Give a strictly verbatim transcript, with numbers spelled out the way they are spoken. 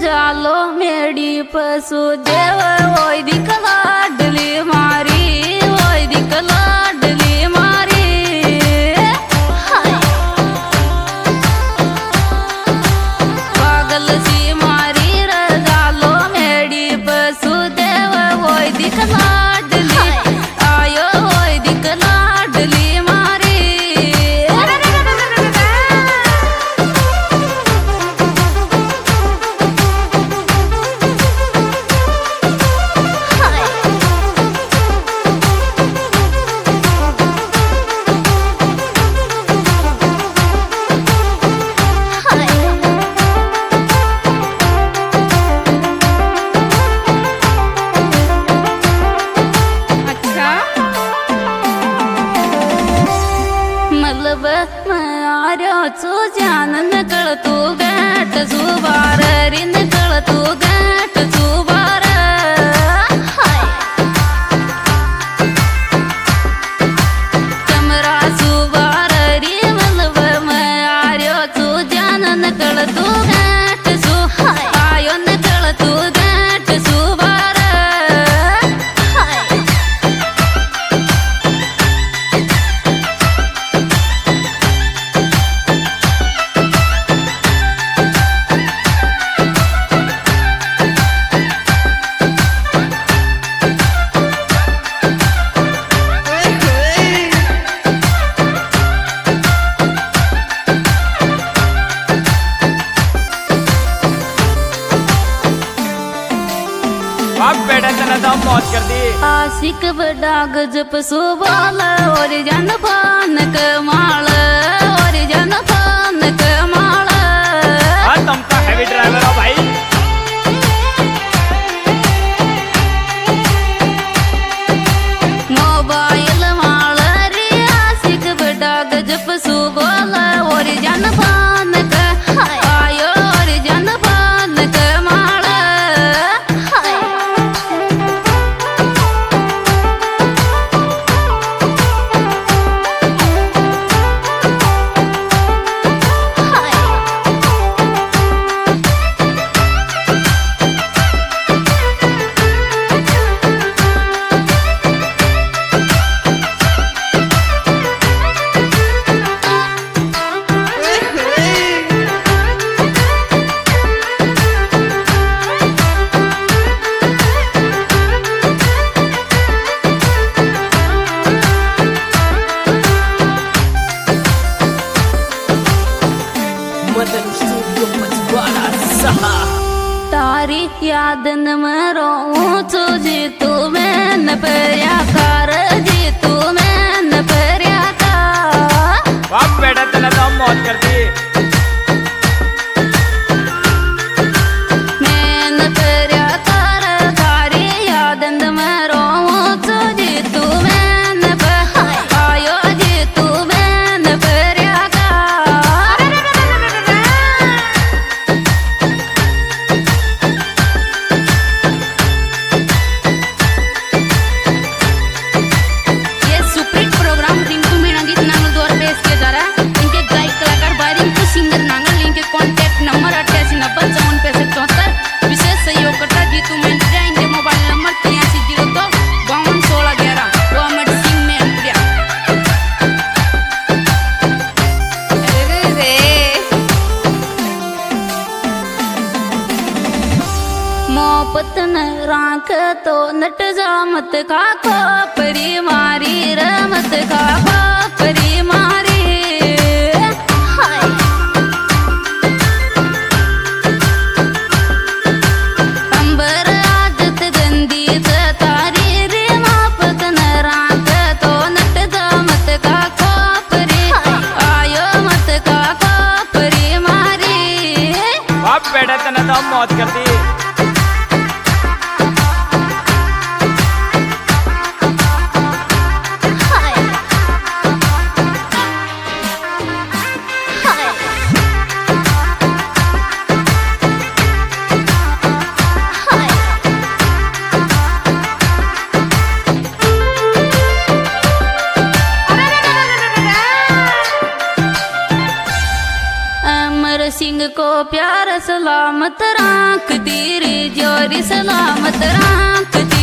जालो मेडी पशु देव ओय दिक लाडली मारी ओय दिक लाडली मारी पागल सी मारी रे जालो मेडी पशु देव ओय दिक लाडली आयो ओय दिक लाडली मारी तू जान निकल तू गैट जुबार री निकल तू गैट जुबार कमरा जुबार री मतलब मैं आ रहा तू जान निकल तू गैट जु आयो निकल तू गैट जुबार मौज कर दी आशिक बड़ा गजब सुबाल और जन पान कमाल और जन पान कमाल तुम तो हैवी ड्राइवर हो भाई। मोबाइल माल रे आशिक बड़ा गजब सुबाल और जन पान आयो और जन पान कमाल तारी याद न मरो तुझी तू मैं न पर्या कर जी तू मैं न पर्या का वाह बेटा तेरा तो मौज कर दी मैं न पर्या कर तारी याद न मरो तुझी तू मैं न पर्या आयो जी तू मैं न पर्या का मोपतन राख तो नट जा मत खा परी मारी रमत खा परी मारी अंबर आदत गंदी तारी रे मोपतन राख तो नट जा मत खा परी आयो मत खा परी मारी वाह बेटा तेरा तो मौज कर दी सिंह को प्यार सलामत राख तेरी जोरी सलामत राख